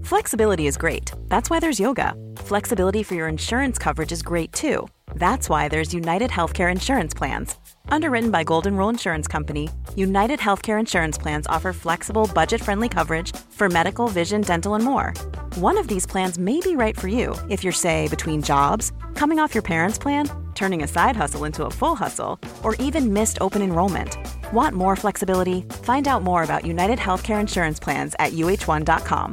Flexibility is great. That's why there's yoga. Flexibility for your insurance coverage is great too. That's why there's United Healthcare Insurance Plans. Underwritten by Golden Rule Insurance Company, United Healthcare Insurance Plans offer flexible, budget-friendly coverage for medical, vision, dental, and more. One of these plans may be right for you if you're, say, between jobs, coming off your parents' plan, turning a side hustle into a full hustle, or even missed open enrollment. Want more flexibility? Find out more about United Healthcare Insurance Plans at uh1.com.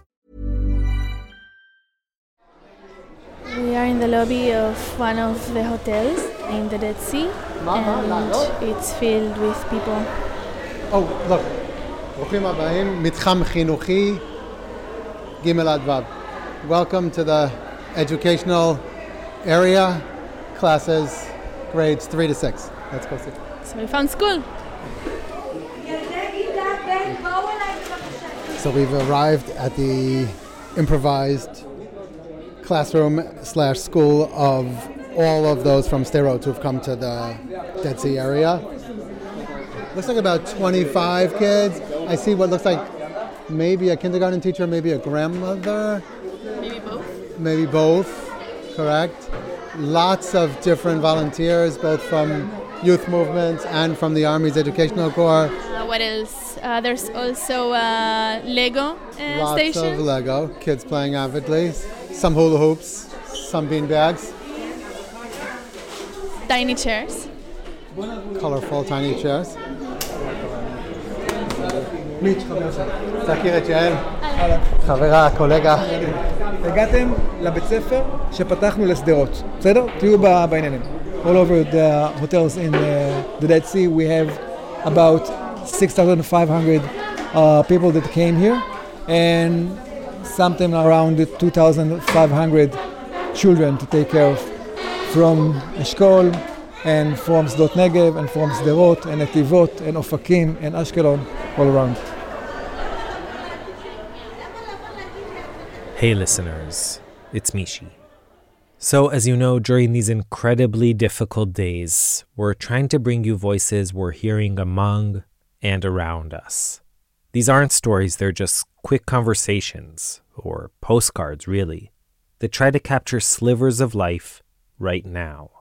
We are in the lobby of one of the hotels in the Dead Sea, and it's filled with people. Oh, look. ברוכים הבאים, מתחם חינוכי, ג' עד ו'. Welcome to the educational area, classes, grades 3 to 6. Let's go see. So we found school. So we've arrived at the improvised classroom / school of all of those from Sderot who've come to the Dead Sea area. Looks like about 25 kids. I see what looks like maybe a kindergarten teacher, maybe a grandmother. Maybe both, correct. Lots of different volunteers, both from youth movements and from the Army's Educational Corps. What else? There's also Lego Lots station. of Lego, kids playing avidly. Some hula hoops, some bean bags. Tiny chairs. Colorful tiny chairs. מיץ' חבר שלי. תכיר את יעל. חברה, קולגה. הגעתם לבית ספר שפתחנו לשדרות, בסדר? תהיו בעניינים. All over the hotels in the Dead Sea we have about 6,500 people that came here and something around 2,500 children to take care of from Eshkol and from Sdot Negev and from Sderot and Netivot and Ofakim and Ashkelon all around. Hey listeners, it's Mishi. So as you know, during these incredibly difficult days, we're trying to bring you voices we're hearing among and around us. These aren't stories, they're just quick conversations, or postcards really, that try to capture slivers of life right now.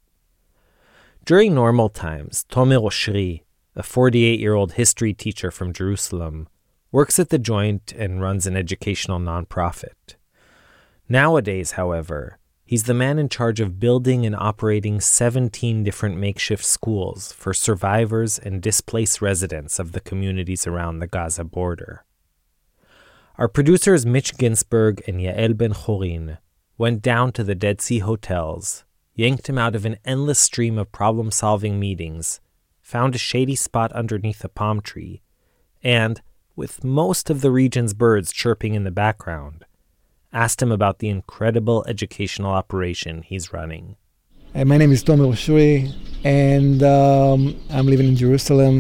During normal times, Tomer Oshri, a 48-year-old history teacher from Jerusalem, works at the Joint and runs an educational nonprofit. Nowadays, however, he's the man in charge of building and operating 17 different makeshift schools for survivors and displaced residents of the communities around the Gaza border. Our producers Mitch Ginsberg and Yael Ben-Chorin went down to the Dead Sea hotels, yanked him out of an endless stream of problem-solving meetings, found a shady spot underneath a palm tree, and, with most of the region's birds chirping in the background, asked him about the incredible educational operation he's running. My name is Tomer Oshri, and I'm living in Jerusalem,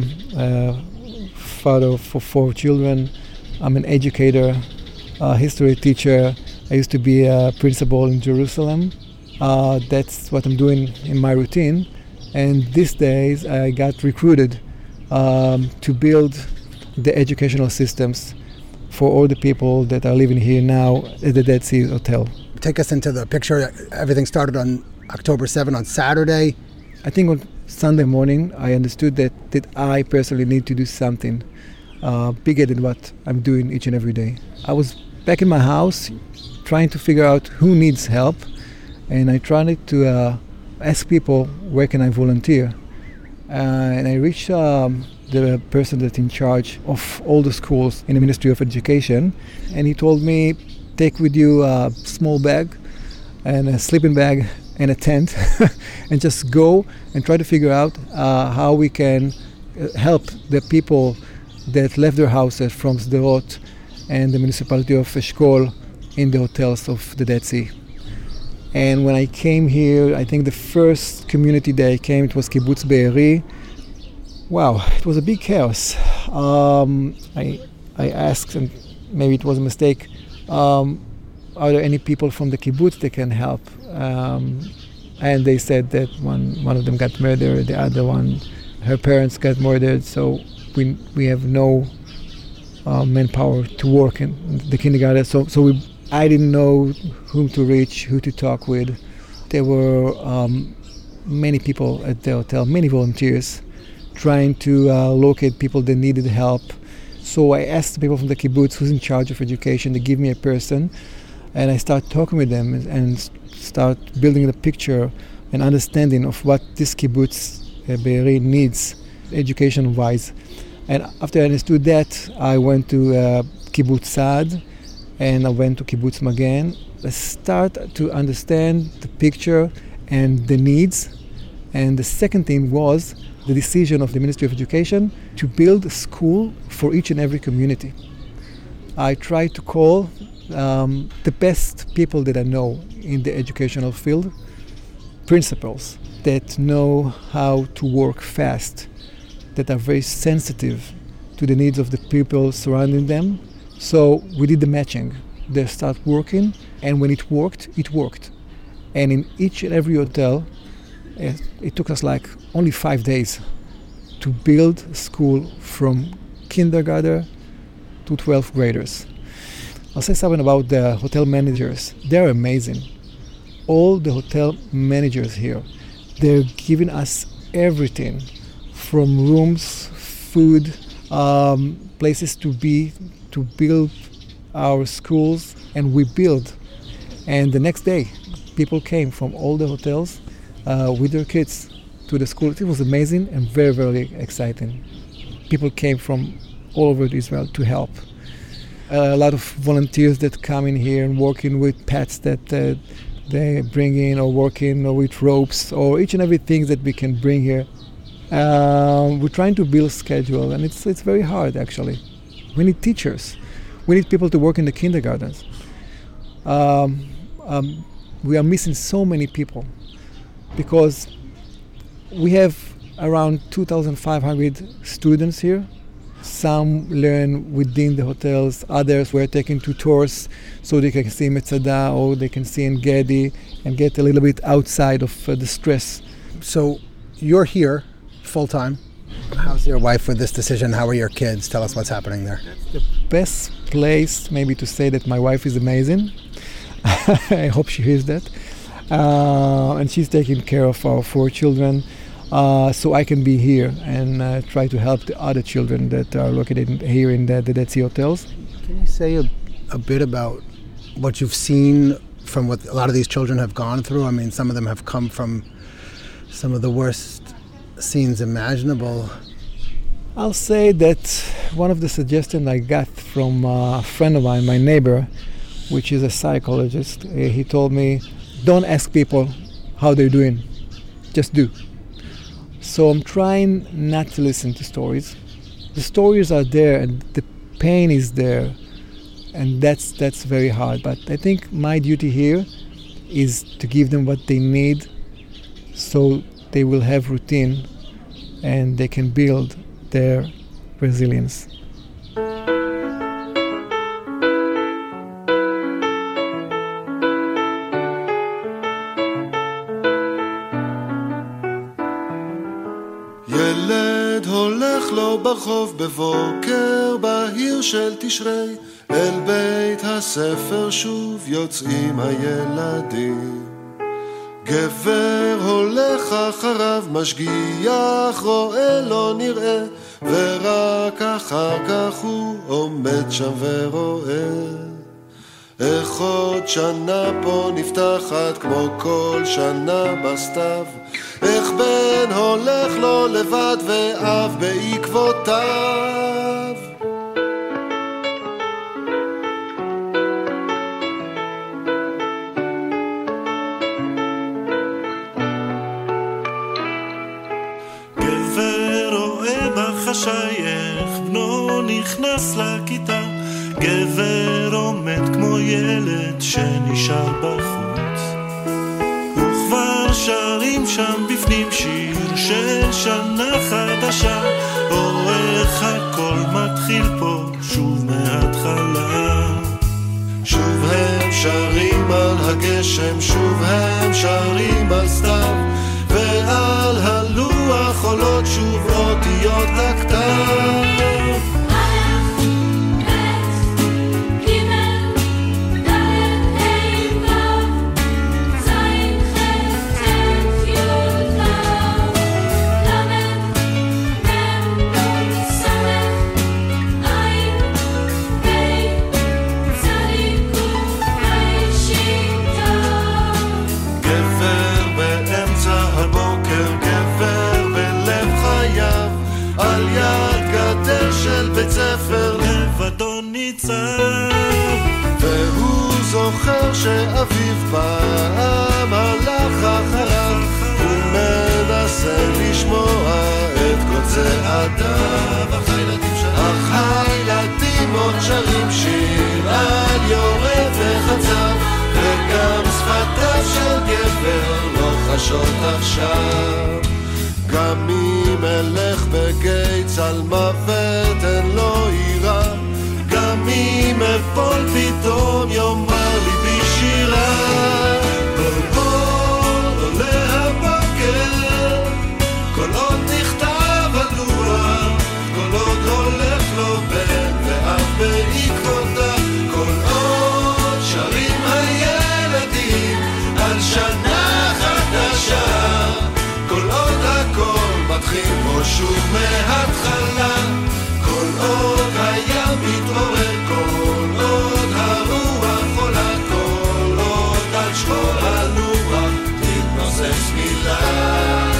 father for 4 children. I'm an educator, a history teacher. I used to be a principal in Jerusalem. That's what I'm doing in my routine. And these days I got recruited to build the educational systems for all the people that are living here now at the Dead Sea Hotel. Take us into the picture. Everything started on October 7th on Saturday. I think on Sunday morning I understood that I personally need to do something bigger than what I'm doing each and every day. I was back in my house trying to figure out who needs help, and I tried to ask people where can I volunteer. And I reached the person that's in charge of all the schools in the Ministry of Education, and he told me, take with you a small bag and a sleeping bag and a tent and just go and try to figure out how we can help the people that left their houses from Sderot and the municipality of Eshkol in the hotels of the Dead Sea. And when I came here, I think the first community that I came, it was Kibbutz Be'eri. Wow, it was a big chaos. I asked, and maybe it was a mistake, are there any people from the kibbutz that can help? And they said that one of them got murdered, the other one, her parents got murdered, so we have no manpower to work in the kindergarten. So I didn't know whom to reach, who to talk with. There were many people at the hotel, many volunteers, trying to locate people that needed help. So I asked the people from the kibbutz who's in charge of education to give me a person, and I started talking with them and start building the picture and understanding of what this kibbutz Be'eri needs education-wise. And after I understood that, I went to kibbutz Saad and I went to kibbutz Magen. I started to understand the picture and the needs. And the second thing was the decision of the Ministry of Education to build a school for each and every community. I tried to call the best people that I know in the educational field, principals that know how to work fast, that are very sensitive to the needs of the people surrounding them. So we did the matching. They start working, and when it worked, it worked. And in each and every hotel, it took us like only 5 days to build a school from kindergarten to 12th graders. I'll say something about the hotel managers. They're amazing. All the hotel managers here, they're giving us everything from rooms, food, places to be, to build our schools, and we build. And the next day, people came from all the hotels with their kids to the school. It was amazing and very, very exciting. People came from all over Israel to help. A lot of volunteers that come in here and working with pets that they bring in, or working or with ropes, or each and everything that we can bring here. We're trying to build a schedule, and it's very hard actually. We need teachers. We need people to work in the kindergartens. We are missing so many people because we have around 2,500 students here. Some learn within the hotels, others were taken to tours so they can see Metzada or they can see Engedi and get a little bit outside of the stress. So you're here full-time. How's your wife with this decision? How are your kids? Tell us what's happening there. The best place maybe to say that my wife is amazing. I hope she hears that. And she's taking care of our 4 children. So I can be here and try to help the other children that are located here in the Dead Sea hotels. Can you say a bit about what you've seen from what a lot of these children have gone through? I mean, some of them have come from some of the worst scenes imaginable. I'll say that one of the suggestions I got from a friend of mine, my neighbor, which is a psychologist, he told me, don't ask people how they're doing, just do. So I'm trying not to listen to stories. The stories are there and the pain is there, and that's very hard. But I think my duty here is to give them what they need so they will have routine and they can build their resilience. ילד הולך לו ברחוב בבוקר בהיר של תשרי, אל בית הספר שוב יוצאים הילדים. גבר הולך אחריו משגיח, רואה לא נראה, ורק אחר כך הוא עומד שם ורואה. איך עוד שנה פה נפתחת כמו כל שנה בסתיו, איך בן הולך לו לבד ואב בעקבותיו. גבר רואה בחשייך בנו נכנס לכיתה, גבר עומד כמו ילד שנשאר בחוץ, וכבר שרים שם בפנים שיר של שנה חדשה, או איך הכל מתחיל פה שוב מההתחלה. שוב הם שרים על הגשם, שוב הם שרים על סתיו, ועל הלוח עולות שוב אותיות לכתב. שאביו פעם הלך אחריו, הוא מנסה לשמוע את כל צעדיו, אך הילדים עוד שרים שיר על יורד וחצב, וגם שפתיו של גבר לא חשות עכשיו. גם אם אלך בגיא צל מוות אין לו עירה, גם אם אפול פתאום יאמר לי בשירה. כל עוד עולה הבוקר, כל עוד נכתב על לוח, כל עוד הולך לו בן ואף בעקבותיו, כל עוד שרים הילדים על שנה חדשה, כל עוד הכל מתחיל בו שוב מההתחלה, כל עוד הים מתעורר, כל עוד הרוח עולה, כל עוד על שחור הלוח תתנוסס מילה.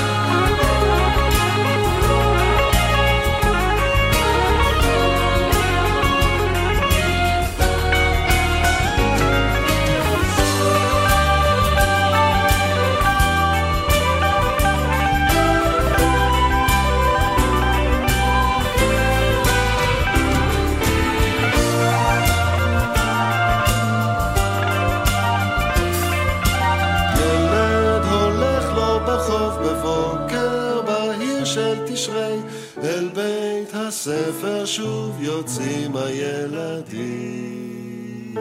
אל בית הספר שוב יוצאים הילדים.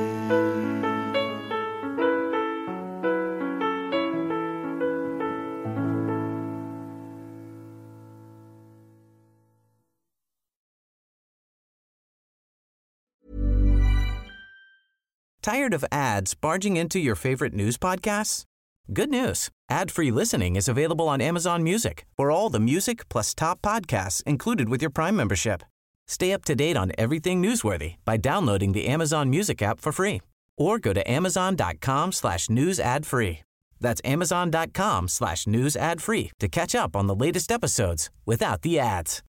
Tired of ads barging into your favorite news podcasts? Good news. Ad-free listening is available on Amazon Music for all the music plus top podcasts included with your Prime membership. Stay up to date on everything newsworthy by downloading the Amazon Music app for free or go to amazon.com/news ad free. That's amazon.com/news ad free to catch up on the latest episodes without the ads.